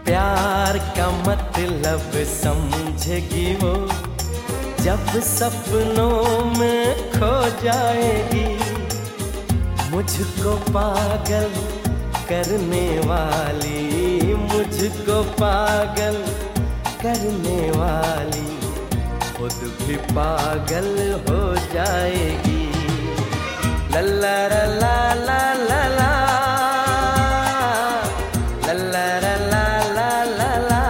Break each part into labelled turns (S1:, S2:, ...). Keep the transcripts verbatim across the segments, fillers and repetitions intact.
S1: प्यार का मतलब समझेगी वो जब सपनों में खो जाएगी। मुझको पागल करने वाली, मुझको पागल करने वाली खुद भी पागल हो जाएगी। लल्ला ला ला ला ला ला लल्ला ला ला ला ला ला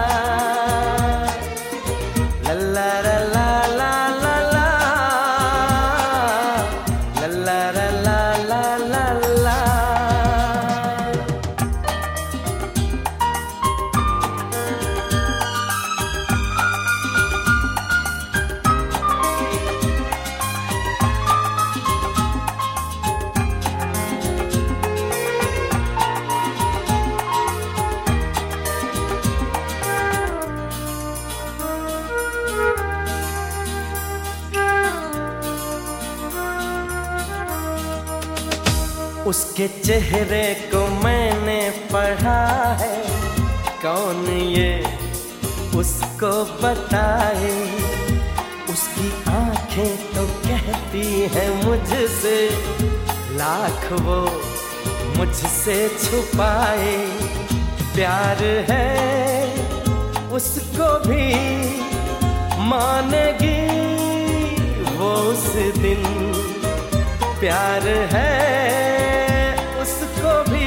S1: लल्ला ला ला ला ला ला लल्ला ला ला ला ला। उसके चेहरे को मैंने पढ़ा है, कौन ये उसको बताए। उसकी आंखें तो कहती हैं मुझसे, लाख वो मुझसे छुपाए। प्यार है उसको भी मानेगी वो उस दिन। प्यार है उसको भी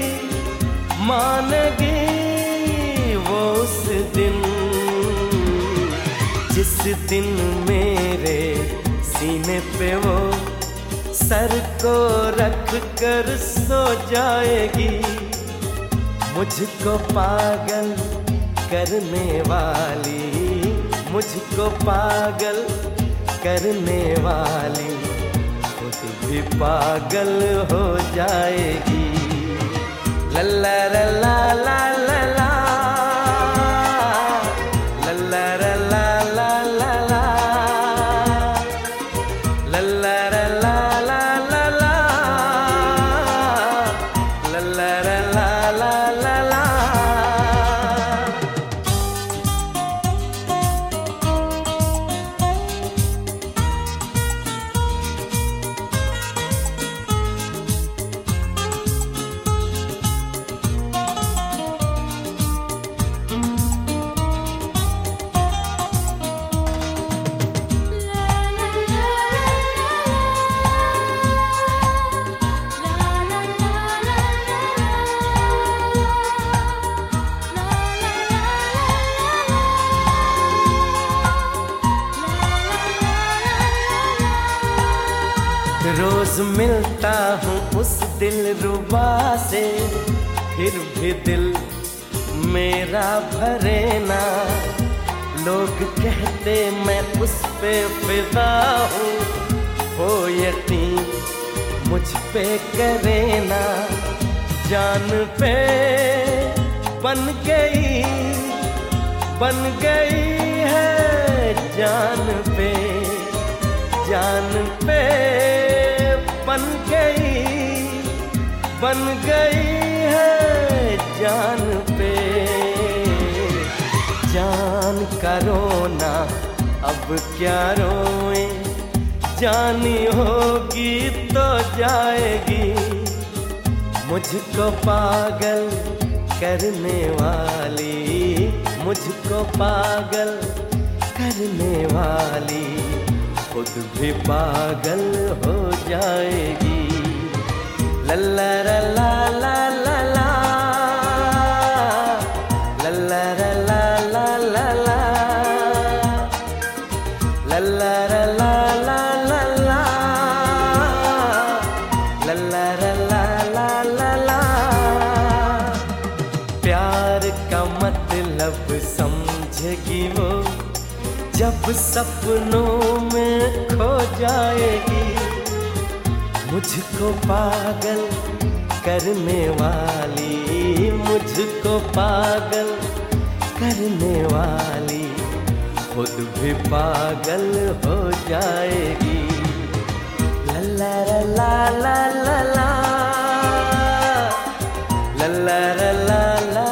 S1: मानेगी वो उस दिन। जिस दिन मेरे सीने पे वो सर को रख कर सो जाएगी। मुझको पागल करने वाली, मुझको पागल करने वाली खुद भी पागल हो जाएगी। लल्ला ला ला ला ला ला लल्ला ला ला ला ला लल्ला ला ला ला ला लल्ला ला ला ला ला। रोज मिलता हूँ उस दिलरुबा से, फिर भी दिल मेरा भरे ना। लोग कहते मैं उस पे फिदा हूँ, हो यकीन मुझ पे करे ना। जान पे बन गई बन गई है जान पे, जान पे बन गई बन गई है जान पे। जान का रोना अब क्या रोए, जानी होगी तो जाएगी। मुझको पागल करने वाली, मुझको पागल करने वाली खुद भी पागल हो जाएगी। लल्ला ला ला ला ला ला लल्ला ला ला ला ला लल्ला ला ला ला ला लल्ला ला ला ला ला। प्यार का मतलब समझेगी वो जब सपनों में खो जाएगी। मुझको पागल करने वाली, मुझको पागल करने वाली खुद भी पागल हो जाएगी। लल्ला ला ला ला ला लल्ला ला ला ला